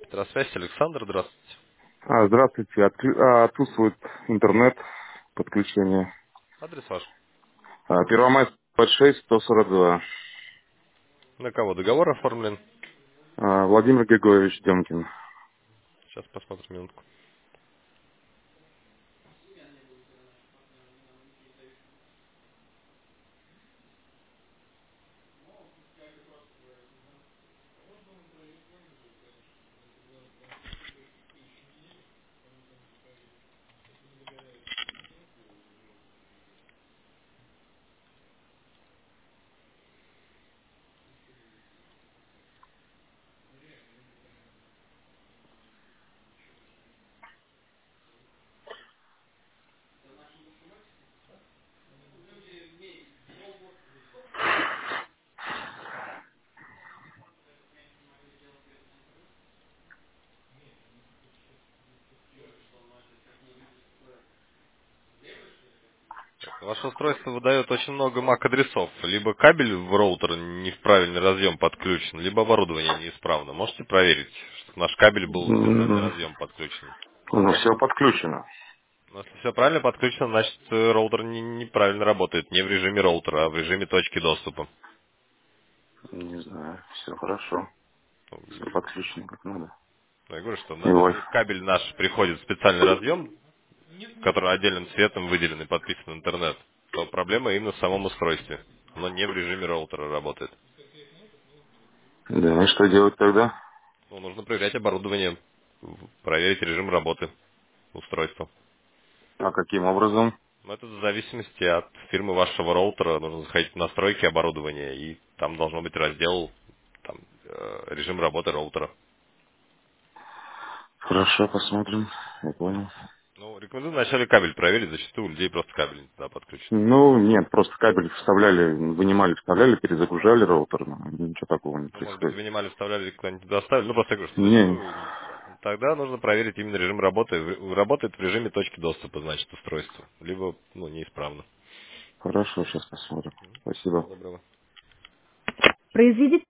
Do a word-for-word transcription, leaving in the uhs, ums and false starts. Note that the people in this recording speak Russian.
Здравствуйте, Александр, здравствуйте. А, здравствуйте. Откры- а, Отсутствует интернет подключение. Адрес ваш. А, Первомайская двадцать шесть, сто сорок два. На кого договор оформлен? А, Владимир Григорьевич Демкин. Сейчас посмотрим минутку. Так, ваше устройство выдает очень много мак-адресов. Либо кабель в роутер не в правильный разъем подключен, либо оборудование неисправно. Можете проверить, чтобы наш кабель был в специальный М, разъем подключен? Ну, все подключено. Но если все правильно подключено, значит э, роутер не- неправильно работает. Не в режиме роутера, а в режиме точки доступа. Не знаю, все хорошо. Ну, Все подключено как надо. я говорю, что И на- Wi-Fi. если кабель наш приходит в специальный разъем, который отдельным цветом выделен и подписан интернет, то проблема именно в самом устройстве. Оно не в режиме роутера работает. Да, и что делать тогда? Ну, нужно проверять оборудование, в- проверить режим работы устройства. А каким образом? Но это в зависимости от фирмы вашего роутера. Нужно заходить в настройки оборудования, и там должно быть раздел там, э, режим работы роутера. Хорошо, посмотрим. Я понял. Ну, рекомендую вначале кабель проверить, зачастую у людей просто кабель не туда подключен. Ну, нет, просто кабель вставляли, вынимали, вставляли, перезагружали роутер, но ничего такого не Ну, может быть, происходит. вынимали, вставляли, куда-нибудь туда оставили. Ну, просто я говорю, что Не, зачастую тогда нужно проверить именно режим работы. В- Работает в режиме точки доступа, значит, устройство. Либо, ну, неисправно. хорошо, сейчас посмотрим. Всего Спасибо. доброго. Произведите